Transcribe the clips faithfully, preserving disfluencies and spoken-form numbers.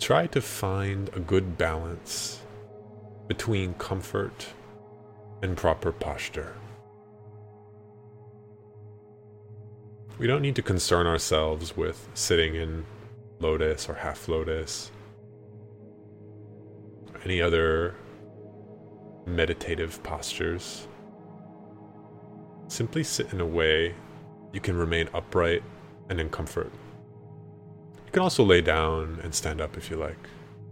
try to find a good balance between comfort and proper posture. We don't need to concern ourselves with sitting in lotus or half lotus, or any other meditative postures. Simply sit in a way you can remain upright and in comfort. You can also lay down and stand up if you like.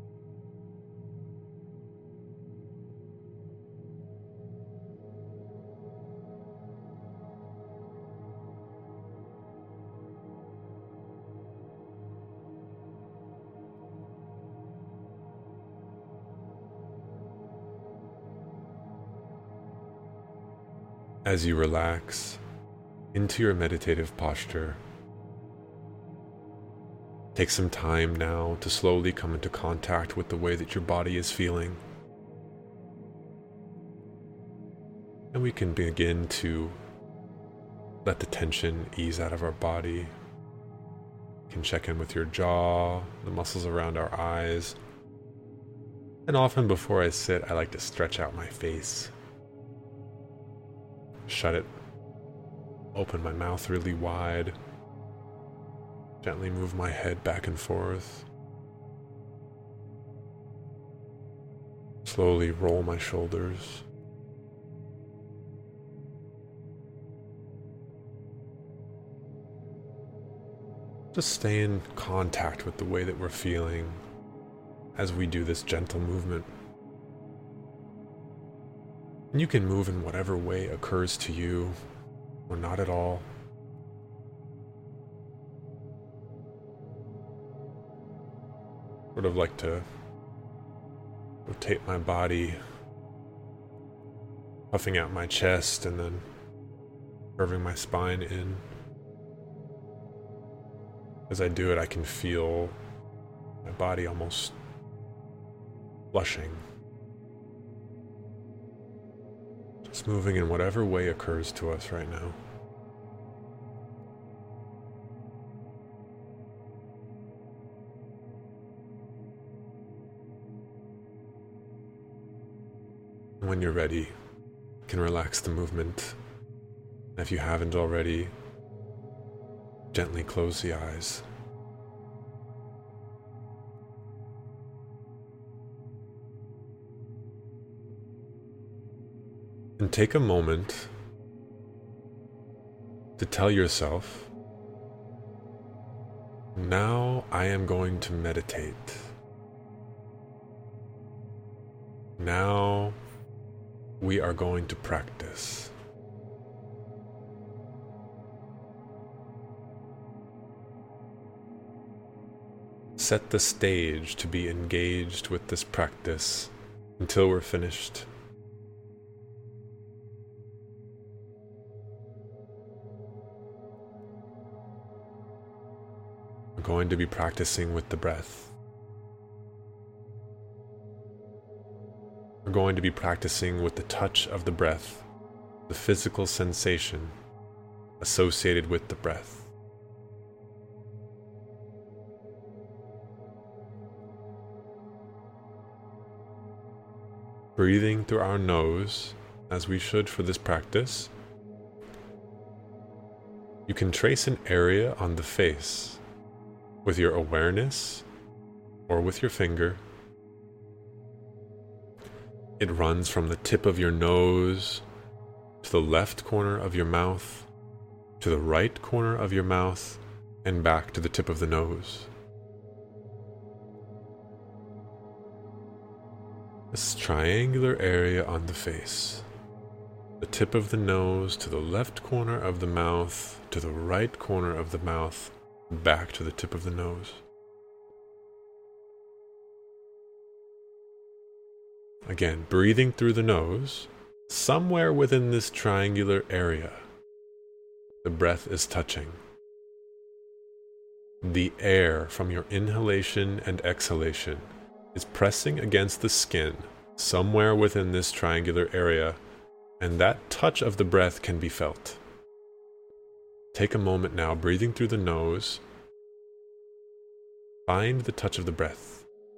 As you relax into your meditative posture, take some time now to slowly come into contact with the way that your body is feeling. And we can begin to let the tension ease out of our body. You can check in with your jaw, the muscles around our eyes. And often before I sit, I like to stretch out my face. Shut it, open my mouth really wide, gently move my head back and forth, slowly roll my shoulders. Just stay in contact with the way that we're feeling as we do this gentle movement. And you can move in whatever way occurs to you, or not at all. Sort of like to rotate my body, puffing out my chest and then curving my spine in. As I do it, I can feel my body almost flushing. Just moving in whatever way occurs to us right now. When you're ready, you can relax the movement. If you haven't already, gently close the eyes. And take a moment to tell yourself, now I am going to meditate. Now we are going to practice. Set the stage to be engaged with this practice until we're finished. We're going to be practicing with the breath. We're going to be practicing with the touch of the breath, the physical sensation associated with the breath. Breathing through our nose, as we should for this practice, you can trace an area on the face with your awareness or with your finger. It runs from the tip of your nose to the left corner of your mouth, to the right corner of your mouth, and back to the tip of the nose. This triangular area on the face, the tip of the nose to the left corner of the mouth, to the right corner of the mouth, back to the tip of the nose. Again, breathing through the nose, somewhere within this triangular area, the breath is touching. The air from your inhalation and exhalation is pressing against the skin somewhere within this triangular area, and that touch of the breath can be felt. Take a moment now, breathing through the nose. Find the touch of the breath.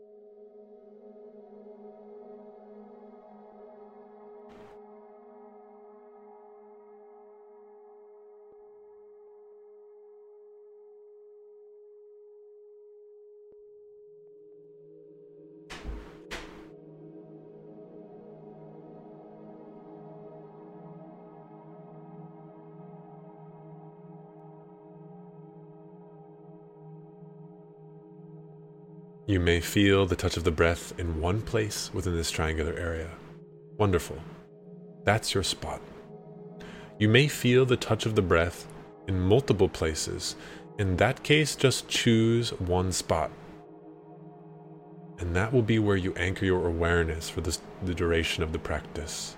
You may feel the touch of the breath in one place within this triangular area. Wonderful. That's your spot. You may feel the touch of the breath in multiple places. In that case, just choose one spot. And that will be where you anchor your awareness for this, the duration of the practice.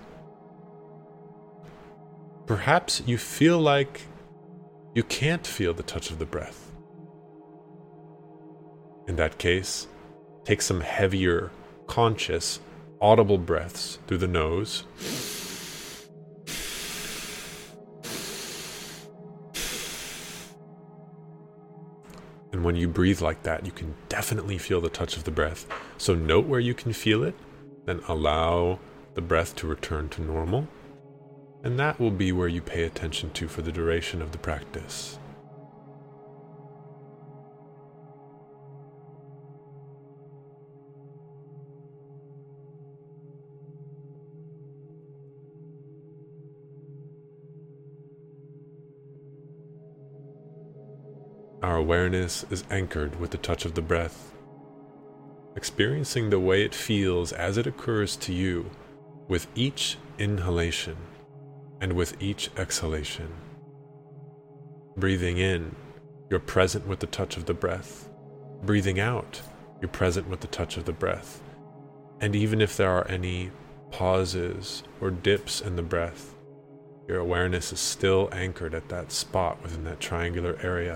Perhaps you feel like you can't feel the touch of the breath. In that case, take some heavier, conscious, audible breaths through the nose. And when you breathe like that, you can definitely feel the touch of the breath. So note where you can feel it, then allow the breath to return to normal. And that will be where you pay attention to for the duration of the practice. Our awareness is anchored with the touch of the breath, experiencing the way it feels as it occurs to you with each inhalation and with each exhalation. Breathing in, you're present with the touch of the breath. Breathing out, you're present with the touch of the breath. And even if there are any pauses or dips in the breath, your awareness is still anchored at that spot within that triangular area.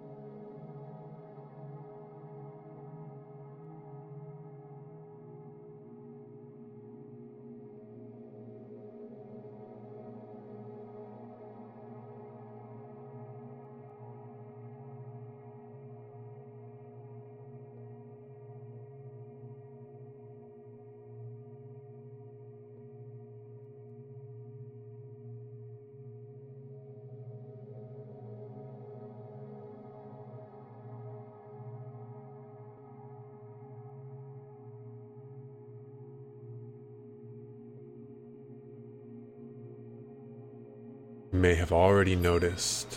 You may have already noticed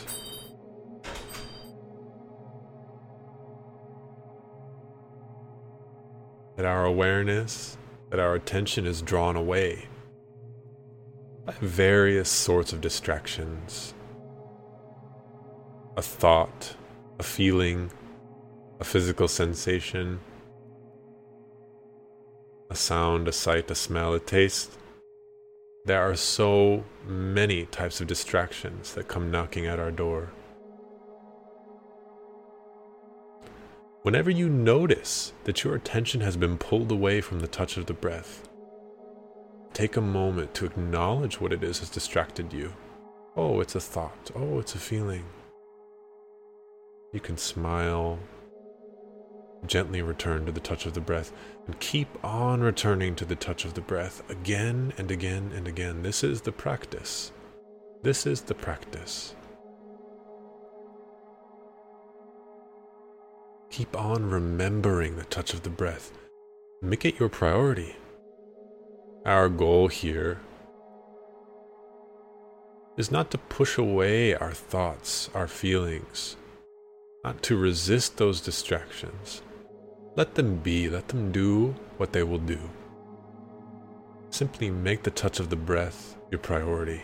that our awareness, that our attention is drawn away by various sorts of distractions. A thought, a feeling, a physical sensation, a sound, a sight, a smell, a taste. There are so many types of distractions that come knocking at our door. Whenever you notice that your attention has been pulled away from the touch of the breath, take a moment to acknowledge what it is that's distracted you. Oh, it's a thought. Oh, it's a feeling. You can smile, gently return to the touch of the breath, and keep on returning to the touch of the breath again and again and again. This is the practice. This is the practice. Keep on remembering the touch of the breath. Make it your priority. Our goal here is not to push away our thoughts, our feelings, not to resist those distractions. Let them be, let them do what they will do. Simply make the touch of the breath your priority.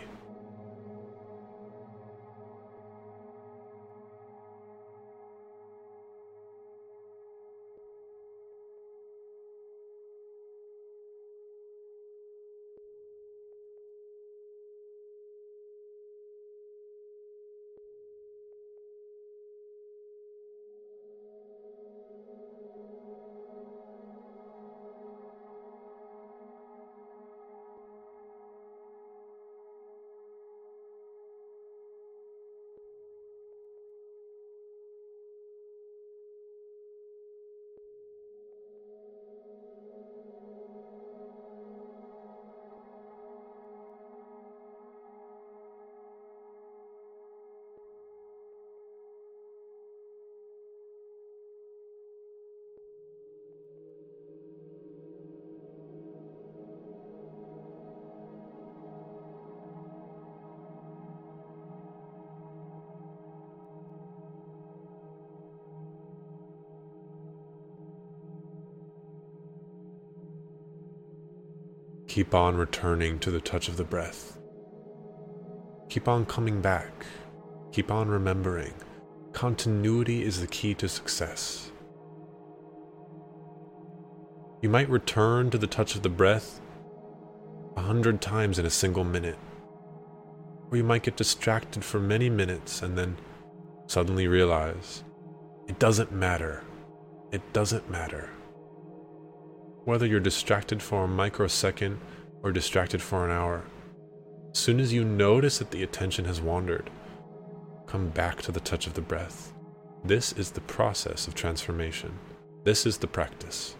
Keep on returning to the touch of the breath. Keep on coming back. Keep on remembering. Continuity is the key to success. You might return to the touch of the breath a hundred times in a single minute. Or you might get distracted for many minutes and then suddenly realize it doesn't matter. It doesn't matter. Whether you're distracted for a microsecond or distracted for an hour, as soon as you notice that the attention has wandered, come back to the touch of the breath. This is the process of transformation. This is the practice.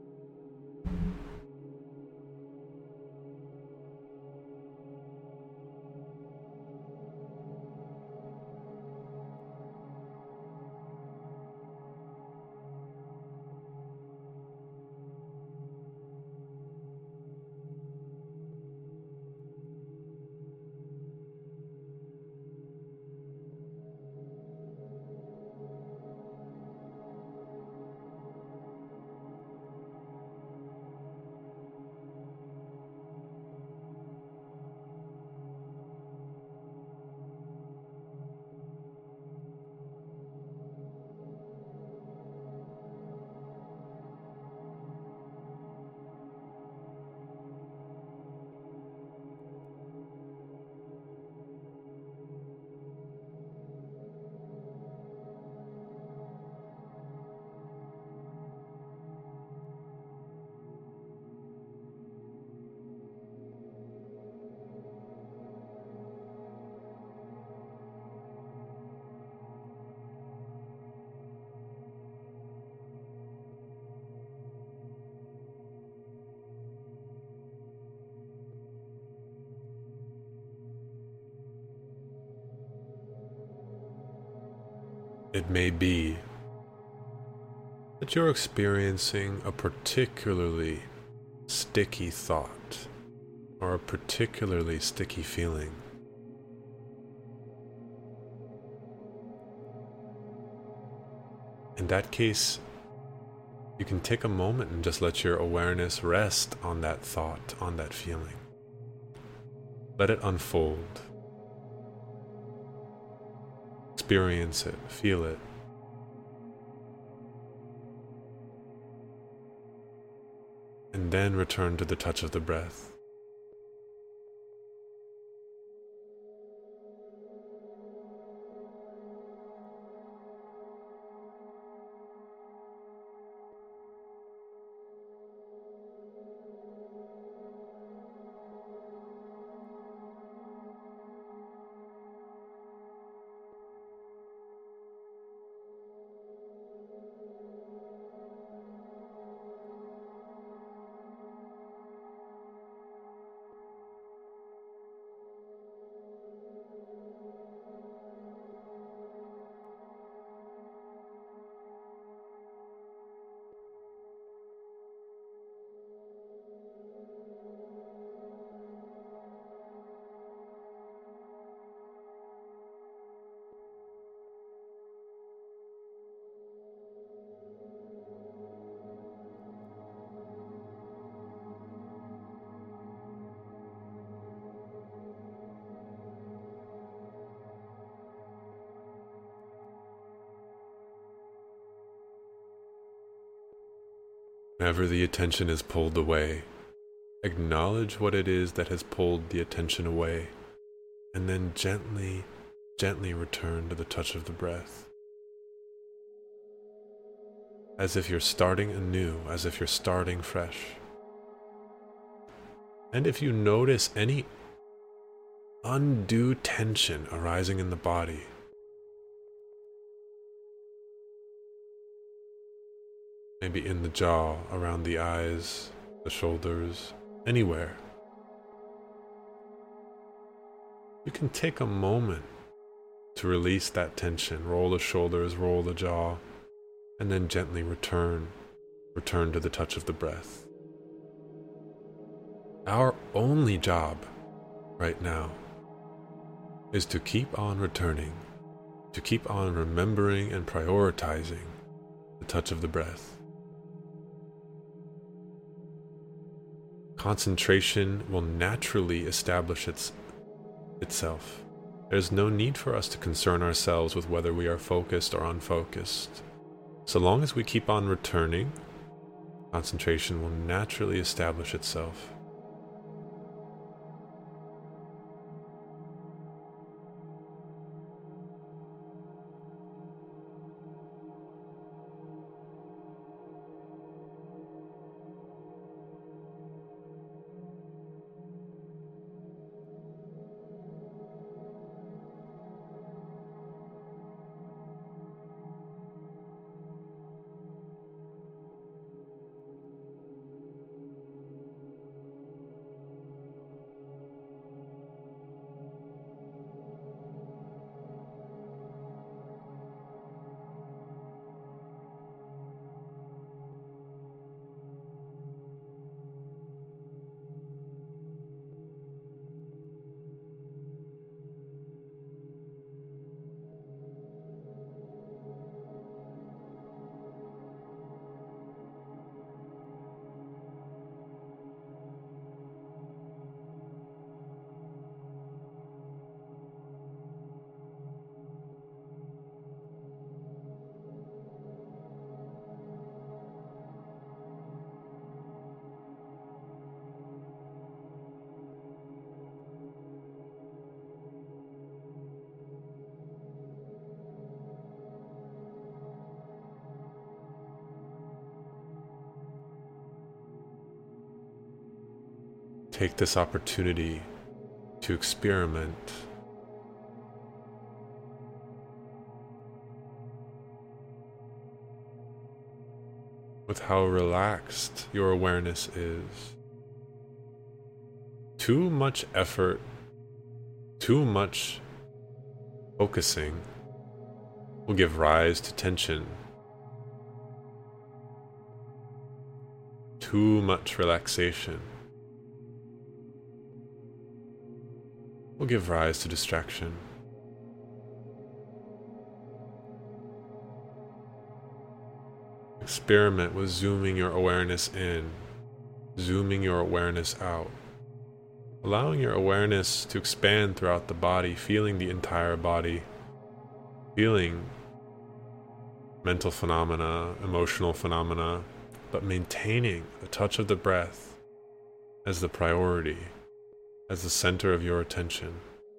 It may be that you're experiencing a particularly sticky thought or a particularly sticky feeling. In that case, you can take a moment and just let your awareness rest on that thought, on that feeling. Let it unfold. Experience it, feel it. And then return to the touch of the breath. Whenever the attention is pulled away, acknowledge what it is that has pulled the attention away, and then gently, gently return to the touch of the breath. As if you're starting anew, as if you're starting fresh. And if you notice any undue tension arising in the body, maybe in the jaw, around the eyes, the shoulders, anywhere, you can take a moment to release that tension, roll the shoulders, roll the jaw, and then gently return, return to the touch of the breath. Our only job right now is to keep on returning, to keep on remembering and prioritizing the touch of the breath. Concentration will naturally establish its, itself. There's no need for us to concern ourselves with whether we are focused or unfocused. So long as we keep on returning, concentration will naturally establish itself. Take this opportunity to experiment with how relaxed your awareness is. Too much effort, too much focusing will give rise to tension. Too much relaxation will give rise to distraction. Experiment with zooming your awareness in, zooming your awareness out, allowing your awareness to expand throughout the body, feeling the entire body, feeling mental phenomena, emotional phenomena, but maintaining the touch of the breath as the priority, as the center of your attention.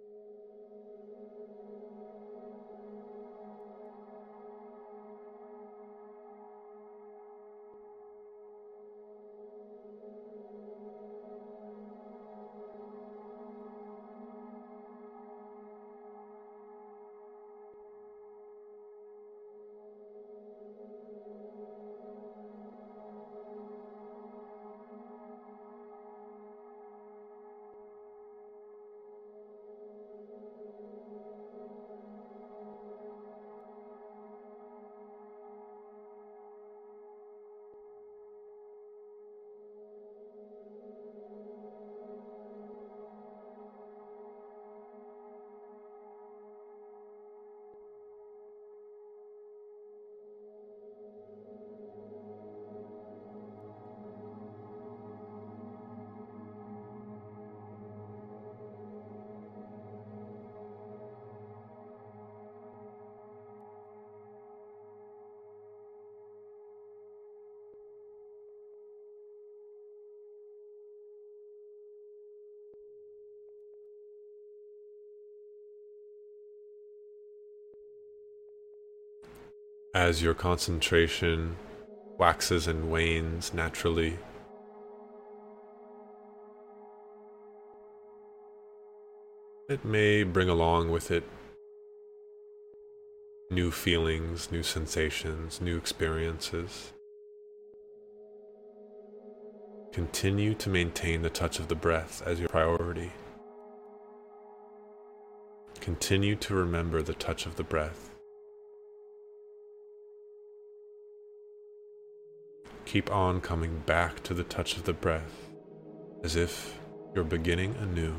As your concentration waxes and wanes naturally, it may bring along with it new feelings, new sensations, new experiences. Continue to maintain the touch of the breath as your priority. Continue to remember the touch of the breath. Keep on coming back to the touch of the breath as if you're beginning anew.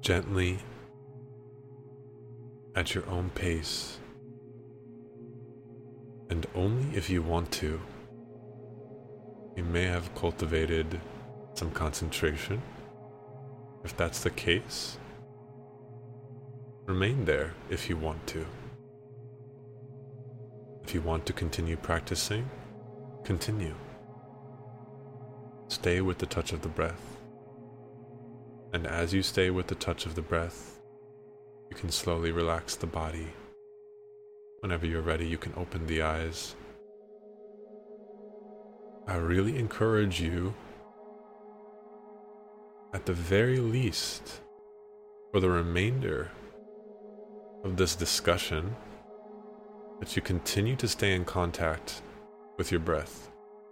gently, at your own pace, and only if you want to. You may have cultivated some concentration. If that's the case, remain there if you want to. If you want to continue practicing, continue. Stay with the touch of the breath. And as you stay with the touch of the breath, you can slowly relax the body. Whenever you're ready, you can open the eyes. I really encourage you, at the very least, for the remainder of this discussion, that you continue to stay in contact with your breath.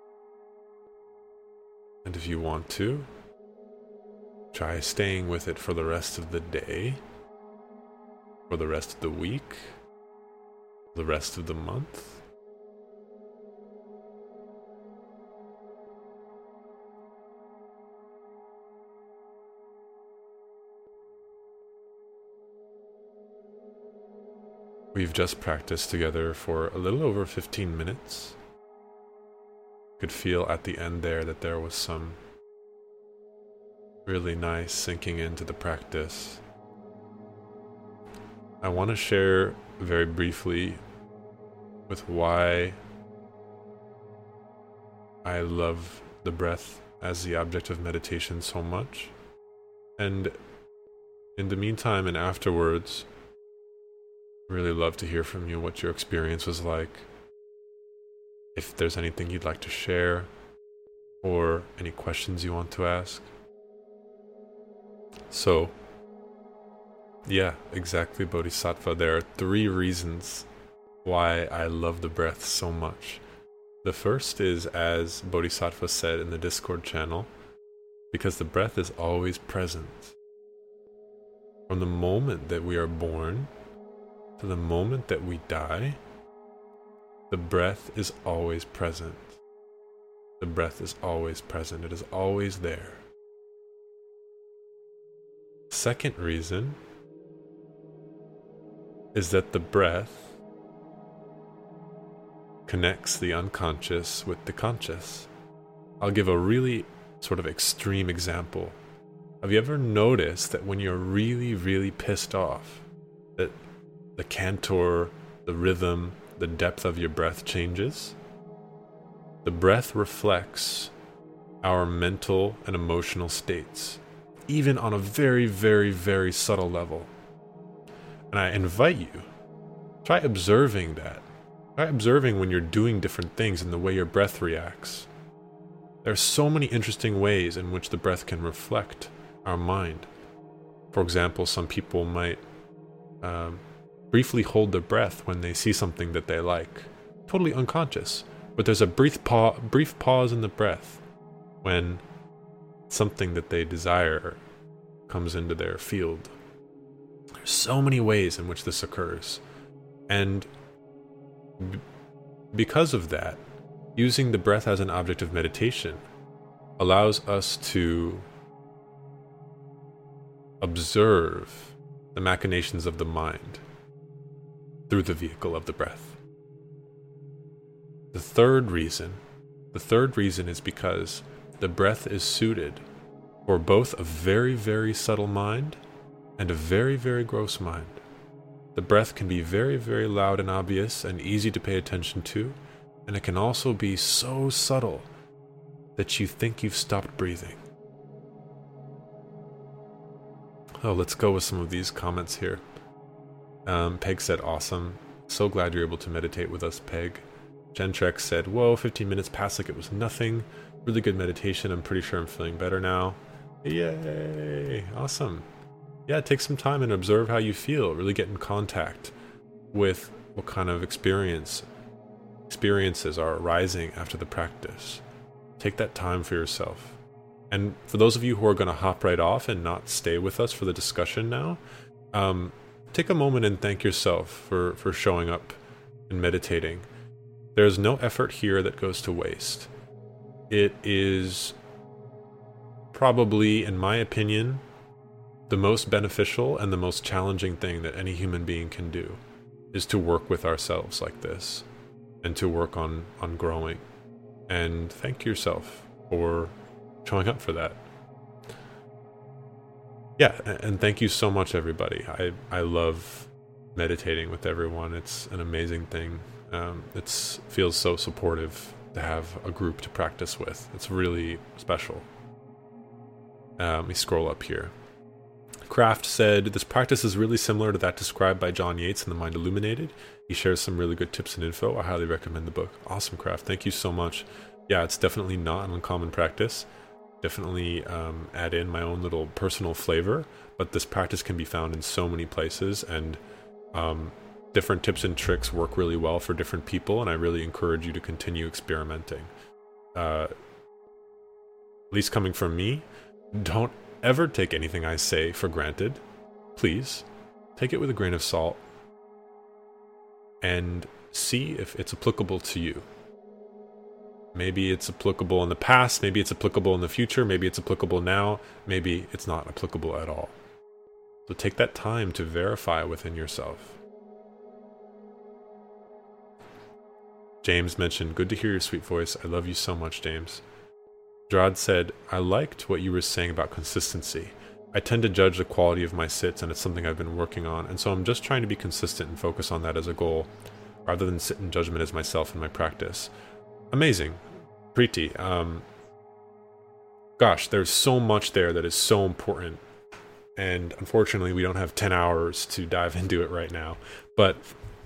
And if you want to, try staying with it for the rest of the day, for the rest of the week, the rest of the month. We've just practiced together for a little over fifteen minutes. Could feel at the end there that there was some really nice sinking into the practice. I want to share very briefly with why I love the breath as the object of meditation so much. And in the meantime and afterwards, really love to hear from you what your experience was like. If there's anything you'd like to share or any questions you want to ask. So, yeah, exactly, Bodhisattva. There are three reasons why I love the breath so much. The first is, as Bodhisattva said in the Discord channel, because the breath is always present. From the moment that we are born to the moment that we die, the breath is always present. The breath is always present. It is always there. Second reason is that the breath connects the unconscious with the conscious. I'll give a really sort of extreme example. Have you ever noticed that when you're really, really pissed off, that the cantor, the rhythm, the depth of your breath changes? The breath reflects our mental and emotional states, even on a very, very, very subtle level. And I invite you, try observing that. Try observing when you're doing different things and the way your breath reacts. There are so many interesting ways in which the breath can reflect our mind. For example, some people might um, briefly hold their breath when they see something that they like, totally unconscious. But there's a brief, pa- brief pause in the breath when something that they desire comes into their field. There's so many ways in which this occurs. And b- because of that, using the breath as an object of meditation allows us to observe the machinations of the mind through the vehicle of the breath. The third reason, the third reason is because the breath is suited for both a very, very subtle mind and a very, very gross mind. The breath can be very, very loud and obvious and easy to pay attention to, and it can also be so subtle that you think you've stopped breathing. Oh, let's go with some of these comments here. Um, Peg said, awesome. So glad you're able to meditate with us, Peg. Gentrek said, whoa, fifteen minutes passed like it was nothing. Really good meditation. I'm pretty sure I'm feeling better now. Yay! Awesome. Yeah, take some time and observe how you feel. Really get in contact with what kind of experience experiences are arising after the practice. Take that time for yourself. And for those of you who are going to hop right off and not stay with us for the discussion now, um, take a moment and thank yourself for, for showing up and meditating. There's no effort here that goes to waste. It is probably, in my opinion, the most beneficial and the most challenging thing that any human being can do is to work with ourselves like this and to work on, on growing. And thank yourself for showing up for that. Yeah, and thank you so much, everybody. I, I love meditating with everyone. It's an amazing thing. Um, it feels so supportive to have a group to practice with. It's really special. Um, let me scroll up here. Kraft said, this practice is really similar to that described by John Yates in The Mind Illuminated. He shares some really good tips and info. I highly recommend the book. Awesome, Kraft. Thank you so much. Yeah, it's definitely not an uncommon practice. Definitely um, add in my own little personal flavor, but this practice can be found in so many places, and um, different tips and tricks work really well for different people, and I really encourage you to continue experimenting. Uh, at least coming from me, don't ever take anything I say for granted. Please, take it with a grain of salt and see if it's applicable to you. Maybe it's applicable in the past, maybe it's applicable in the future, maybe it's applicable now, maybe it's not applicable at all. So take that time to verify within yourself. James mentioned, good to hear your sweet voice. I love you so much, James. Gerard said, I liked what you were saying about consistency. I tend to judge the quality of my sits, and it's something I've been working on, and so I'm just trying to be consistent and focus on that as a goal, rather than sit in judgment as myself in my practice. Amazing. Preeti. Um, gosh, there's so much there that is so important, and unfortunately we don't have ten hours to dive into it right now, but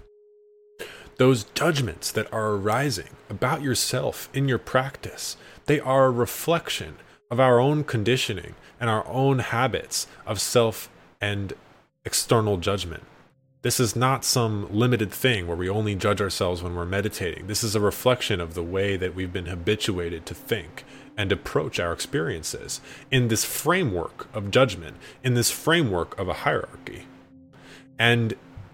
those judgments that are arising about yourself in your practice, they are a reflection of our own conditioning and our own habits of self and external judgment. This is not some limited thing where we only judge ourselves when we're meditating. This is a reflection of the way that we've been habituated to think and approach our experiences in this framework of judgment, in this framework of a hierarchy. And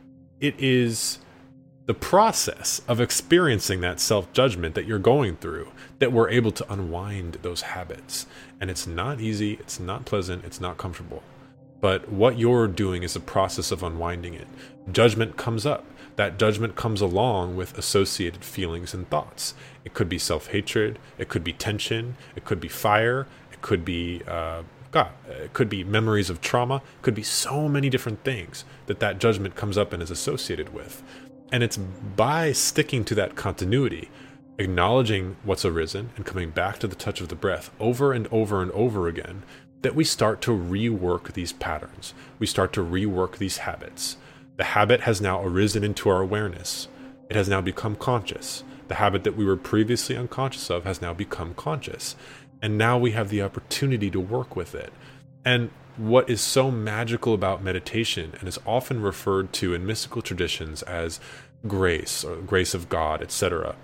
it is the process of experiencing that self-judgment that you're going through that we're able to unwind those habits. And it's not easy, it's not pleasant, it's not comfortable. But what you're doing is a process of unwinding it. Judgment comes up. That judgment comes along with associated feelings and thoughts. It could be self-hatred, it could be tension, it could be fire, it could be uh, God, it could be memories of trauma, it could be so many different things that that judgment comes up and is associated with. And it's by sticking to that continuity, acknowledging what's arisen and coming back to the touch of the breath over and over and over again, that we start to rework these patterns. We start to rework these habits. The habit has now arisen into our awareness. It has now become conscious. The habit that we were previously unconscious of has now become conscious. And now we have the opportunity to work with it. And what is so magical about meditation, and is often referred to in mystical traditions as grace or grace of God, et cetera,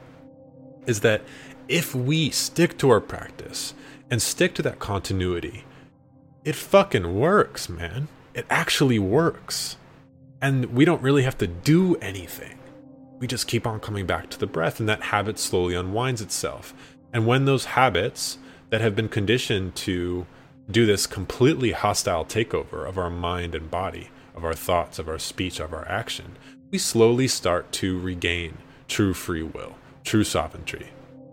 is that if we stick to our practice and stick to that continuity, it fucking works, man. It actually works. And we don't really have to do anything. We just keep on coming back to the breath, and that habit slowly unwinds itself. And when those habits that have been conditioned to do this completely hostile takeover of our mind and body, of our thoughts, of our speech, of our action, we slowly start to regain true free will, true sovereignty.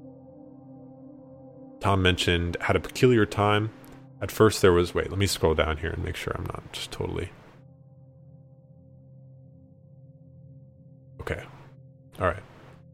Tom mentioned, had a peculiar time. At first there was, wait, let me scroll down here and make sure I'm not just totally. Okay. All right.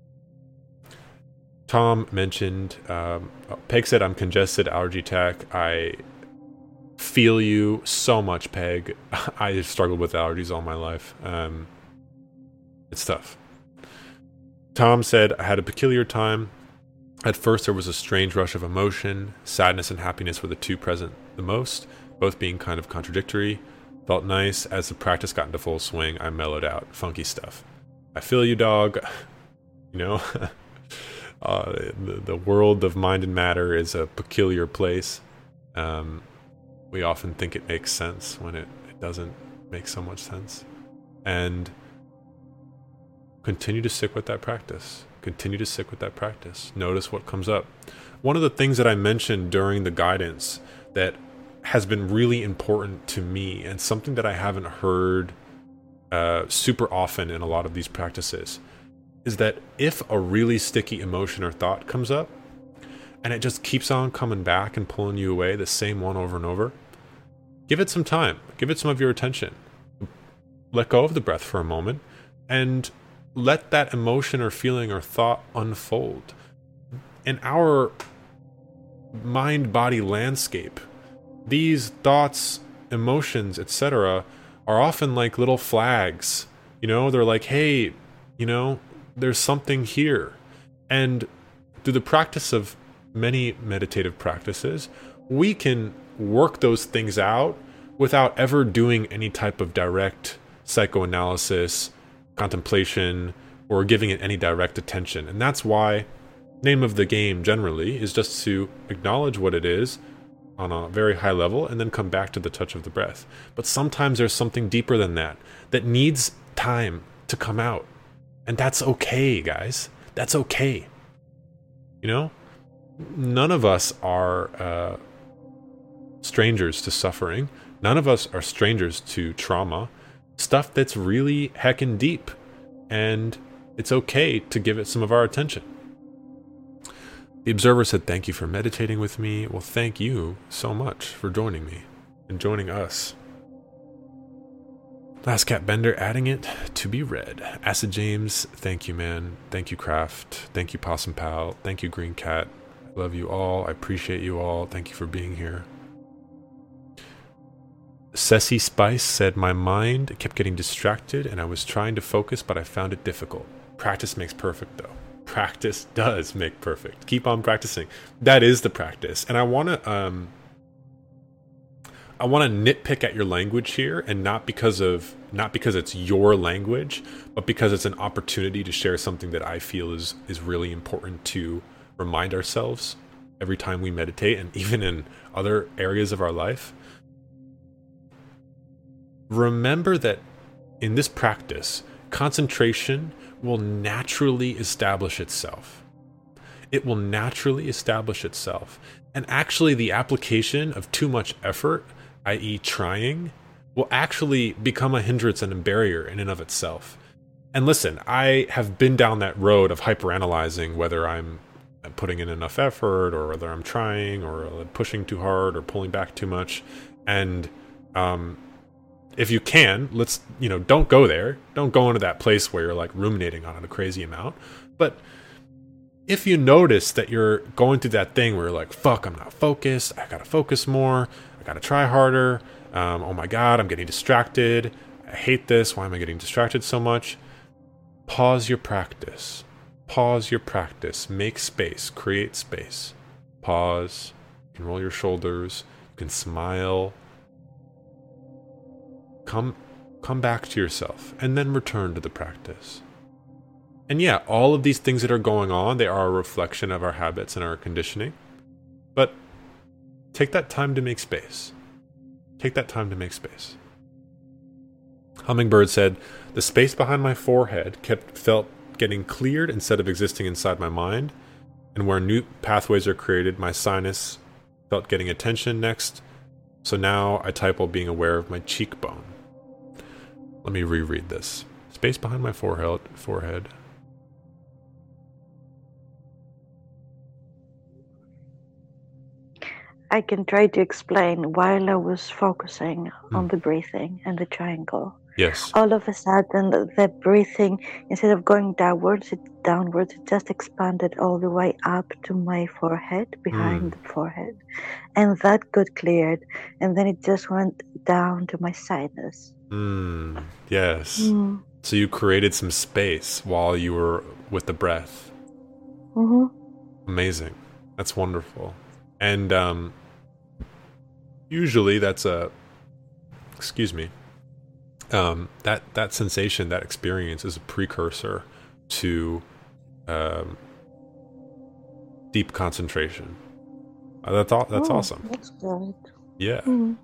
Tom mentioned, um, oh, Peg said, I'm congested, allergy attack. I feel you so much, Peg. I struggled with allergies all my life. Um, it's tough. Tom said, I had a peculiar time. At first, there was a strange rush of emotion. Sadness and happiness were the two present the most, both being kind of contradictory. Felt nice. As the practice got into full swing, I mellowed out. Funky stuff. I feel you, dog. You know, uh, the, the world of mind and matter is a peculiar place. Um, we often think it makes sense when it, it doesn't make so much sense. And continue to stick with that practice. Continue to stick with that practice. Notice what comes up. One of the things that I mentioned during the guidance that has been really important to me, and something that I haven't heard uh, super often in a lot of these practices, is that if a really sticky emotion or thought comes up, and it just keeps on coming back and pulling you away, the same one over and over, give it some time. Give it some of your attention. Let go of the breath for a moment, and let that emotion or feeling or thought unfold. In our mind-body landscape, these thoughts, emotions, et cetera are often like little flags. You know, they're like, hey, you know, there's something here. And through the practice of many meditative practices, we can work those things out without ever doing any type of direct psychoanalysis, contemplation, or giving it any direct attention. And that's why name of the game generally is just to acknowledge what it is on a very high level and then come back to the touch of the breath. But sometimes there's something deeper than that that needs time to come out. And that's okay, guys. That's okay. You know? None of us are uh, strangers to suffering. None of us are strangers to trauma. Stuff that's really heckin' deep. And it's okay to give it some of our attention. The observer said, thank you for meditating with me. Well, thank you so much for joining me and joining us. Last Cat Bender adding it to be read. Acid James, thank you, man. Thank you, Craft. Thank you, Possum Pal. Thank you, Green Cat. I love you all. I appreciate you all. Thank you for being here. Ceci Spice said, my mind kept getting distracted and I was trying to focus, but I found it difficult. Practice makes perfect, though. Practice does make perfect. Keep on practicing. That is the practice. And I want to um I want to nitpick at your language here, and not because of not because it's your language, but because it's an opportunity to share something that I feel is is really important to remind ourselves every time we meditate, and even in other areas of our life. Remember that in this practice, concentration will naturally establish itself. It will naturally establish itself. And actually the application of too much effort, that is trying, will actually become a hindrance and a barrier in and of itself. And listen, I have been down that road of hyperanalyzing whether I'm putting in enough effort, or whether I'm trying, or pushing too hard, or pulling back too much. And um if you can, let's, you know, don't go there. Don't go into that place where you're like ruminating on it a crazy amount. But if you notice that you're going through that thing where you're like, fuck, I'm not focused. I gotta focus more. I gotta try harder. Um, oh my God, I'm getting distracted. I hate this. Why am I getting distracted so much? Pause your practice. Pause your practice. Make space. Create space. Pause. You can roll your shoulders. You can smile. Come come back to yourself, and then return to the practice. And yeah, all of these things that are going on, they are a reflection of our habits and our conditioning. But take that time to make space. Take that time to make space. Hummingbird said, the space behind my forehead kept felt getting cleared instead of existing inside my mind. And where new pathways are created, my sinus felt getting attention next. So now I type while being aware of my cheekbone. Let me reread this. Space behind my forehead. Forehead. I can try to explain. While I was focusing Hmm. on the breathing and the triangle, Yes. all of a sudden the, the breathing, instead of going downwards, it downwards, it just expanded all the way up to my forehead, behind Hmm. the forehead, and that got cleared, and then it just went down to my sinus. Hmm. Yes. Mm. So you created some space while you were with the breath. Mm-hmm. Amazing. That's wonderful. And um, usually that's a, excuse me, um, that, that sensation, that experience is a precursor to um, deep concentration. Uh, that's all, that's Oh, awesome. that's good. Yeah. Mm.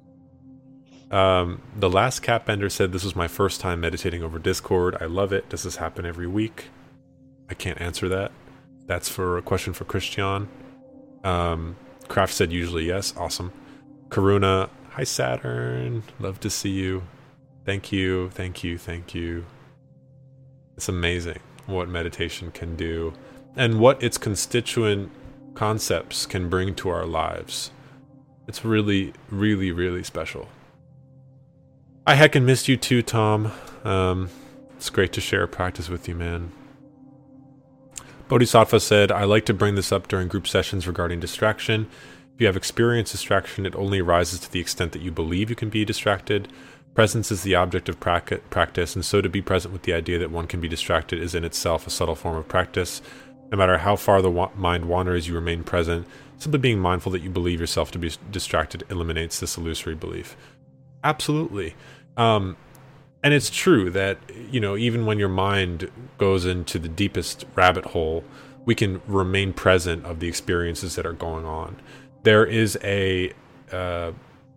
Um, the last cat bender said, this was my first time meditating over Discord. I love it. Does this happen every week? I can't answer that. That's for a question for Christian. Um, Kraft said usually yes. Awesome. Karuna, hi Saturn, love to see you. Thank you, thank you, thank you. It's amazing what meditation can do and what its constituent concepts can bring to our lives. It's really, really, really special. I heckin' missed you too, Tom. Um, it's great to share a practice with you, man. Bodhisattva said, I like to bring this up during group sessions regarding distraction. If you have experienced distraction, it only arises to the extent that you believe you can be distracted. Presence is the object of practice, and so to be present with the idea that one can be distracted is in itself a subtle form of practice. No matter how far the wa- mind wanders, you remain present. Simply being mindful that you believe yourself to be distracted eliminates this illusory belief. Absolutely. Um, and it's true that, you know, even when your mind goes into the deepest rabbit hole, we can remain present of the experiences that are going on. There is a uh,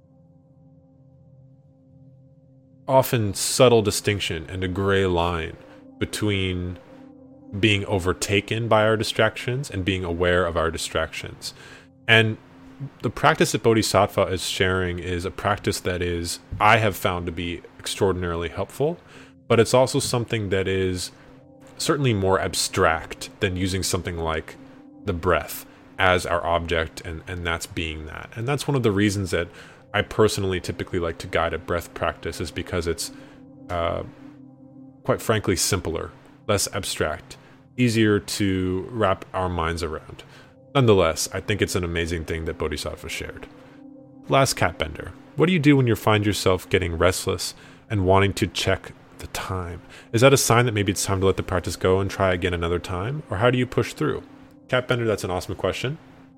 often subtle distinction and a gray line between being overtaken by our distractions and being aware of our distractions. And the practice that Bodhisattva is sharing is a practice that is, I have found to be extraordinarily helpful, but it's also something that is certainly more abstract than using something like the breath as our object, and, and that's being that. And that's one of the reasons that I personally typically like to guide a breath practice, is because it's, uh, quite frankly, simpler, less abstract, easier to wrap our minds around. Nonetheless, I think it's an amazing thing that Bodhisattva shared. Last cat bender. What do you do when you find yourself getting restless and wanting to check the time? Is that a sign that maybe it's time to let the practice go and try again another time? Or how do you push through? Cat bender, that's an awesome question.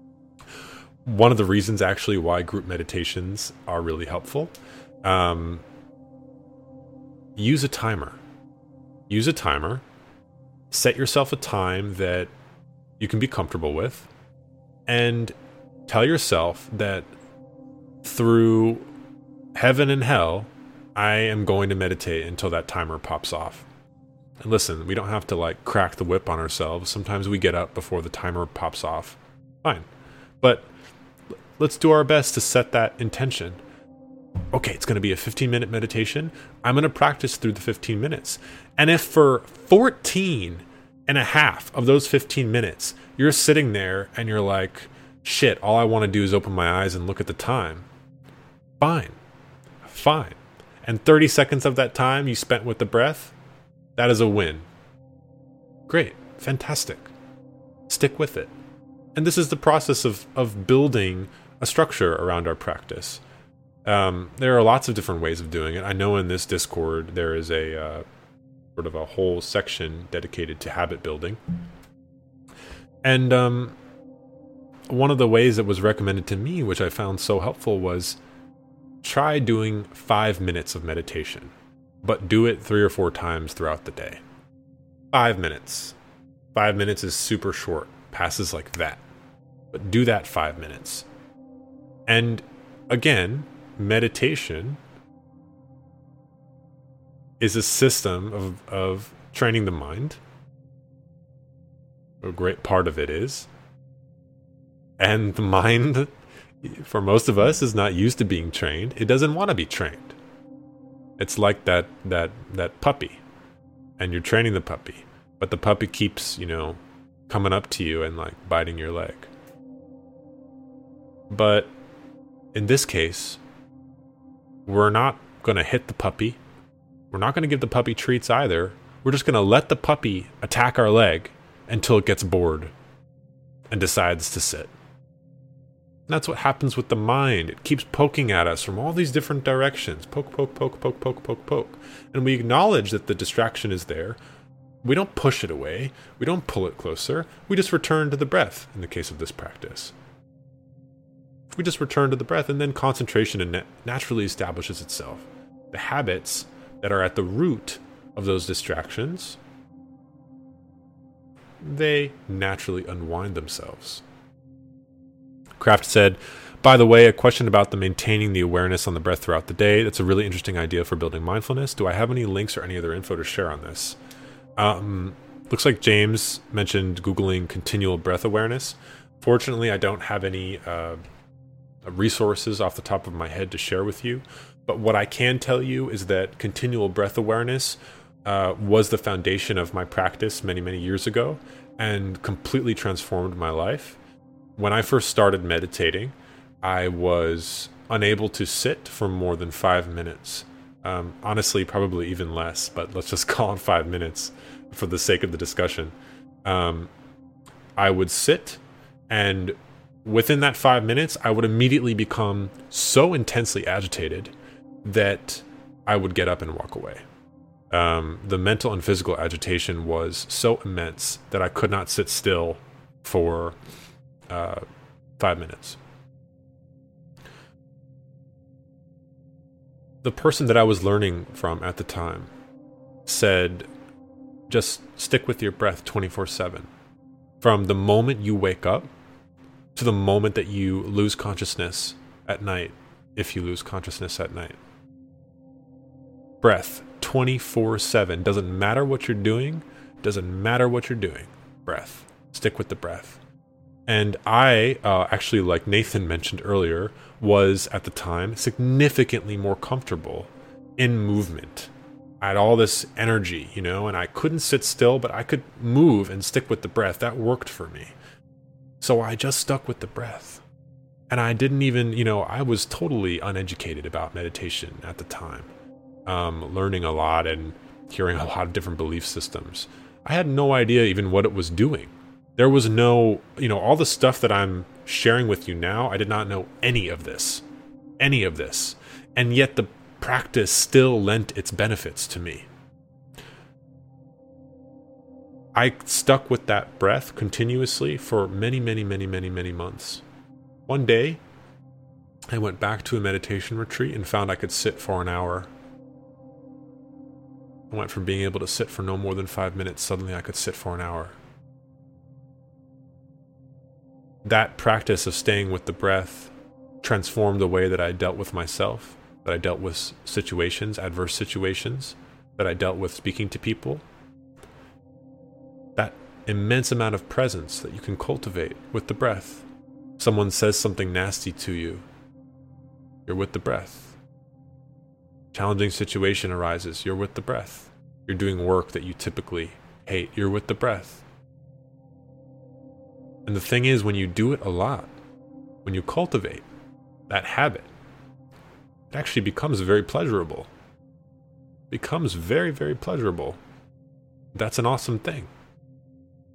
One of the reasons actually why group meditations are really helpful. Um, use a timer. Use a timer. Set yourself a time that you can be comfortable with. And tell yourself that through heaven and hell, I am going to meditate until that timer pops off. And listen, we don't have to like crack the whip on ourselves. Sometimes we get up before the timer pops off. Fine. But let's do our best to set that intention. Okay, it's going to be a fifteen minute meditation. I'm going to practice through the fifteen minutes. And if for fourteen and a half of those fifteen minutes, you're sitting there and you're like, shit, all I want to do is open my eyes and look at the time. Fine. Fine. And thirty seconds of that time you spent with the breath, that is a win. Great. Fantastic. Stick with it. And this is the process of, of building a structure around our practice. Um, there are lots of different ways of doing it. I know in this Discord there is a uh, sort of a whole section dedicated to habit building. And um, one of the ways that was recommended to me, which I found so helpful, was try doing five minutes of meditation, but do it three or four times throughout the day. Five minutes. Five minutes is super short, passes like that. But do that five minutes. And again, meditation is a system of, of training the mind. A great part of it is. And the mind, for most of us, is not used to being trained. It doesn't want to be trained. It's like that that that puppy. And you're training the puppy. But the puppy keeps, you know, coming up to you and like biting your leg. But in this case, we're not going to hit the puppy. We're not going to give the puppy treats either. We're just going to let the puppy attack our leg until it gets bored and decides to sit. And that's what happens with the mind. It keeps poking at us from all these different directions. Poke, poke, poke, poke, poke, poke, poke. And we acknowledge that the distraction is there. We don't push it away. We don't pull it closer. We just return to the breath in the case of this practice. We just return to the breath, and then concentration naturally establishes itself. The habits that are at the root of those distractions, they naturally unwind themselves. Kraft said, by the way, a question about the maintaining the awareness on the breath throughout the day. That's a really interesting idea for building mindfulness. Do I have any links or any other info to share on this? Um, looks like James mentioned Googling continual breath awareness. Fortunately, I don't have any uh, resources off the top of my head to share with you. But what I can tell you is that continual breath awareness uh, was the foundation of my practice many, many years ago and completely transformed my life. When I first started meditating, I was unable to sit for more than five minutes. Um, honestly, probably even less, but let's just call it five minutes for the sake of the discussion. Um, I would sit, and within that five minutes, I would immediately become so intensely agitated that I would get up and walk away. Um, the mental and physical agitation was so immense that I could not sit still for uh, five minutes. The person that I was learning from at the time said, just stick with your breath twenty-four seven. From the moment you wake up to the moment that you lose consciousness at night, if you lose consciousness at night. Breath twenty-four seven. Doesn't matter what you're doing. Doesn't matter what you're doing. Breath. Stick with the breath. And I, uh, actually, like Nathan mentioned earlier, was at the time significantly more comfortable in movement. I had all this energy, you know, and I couldn't sit still, but I could move and stick with the breath. That worked for me. So I just stuck with the breath. And I didn't even, you know, I was totally uneducated about meditation at the time. Um, learning a lot and hearing a lot of different belief systems. I had no idea even what it was doing. There was no, you know, all the stuff that I'm sharing with you now, I did not know any of this. Any of this. And yet the practice still lent its benefits to me. I stuck with that breath continuously for many, many, many, many, many months. One day, I went back to a meditation retreat and found I could sit for an hour. I went from being able to sit for no more than five minutes, suddenly I could sit for an hour. That practice of staying with the breath transformed the way that I dealt with myself, that I dealt with situations, adverse situations, that I dealt with speaking to people. That immense amount of presence that you can cultivate with the breath. Someone says something nasty to you, you're with the breath. Challenging situation arises, you're with the breath. You're doing work that you typically hate, you're with the breath. And the thing is, when you do it a lot, when you cultivate that habit, it actually becomes very pleasurable. It becomes very, very pleasurable. That's an awesome thing.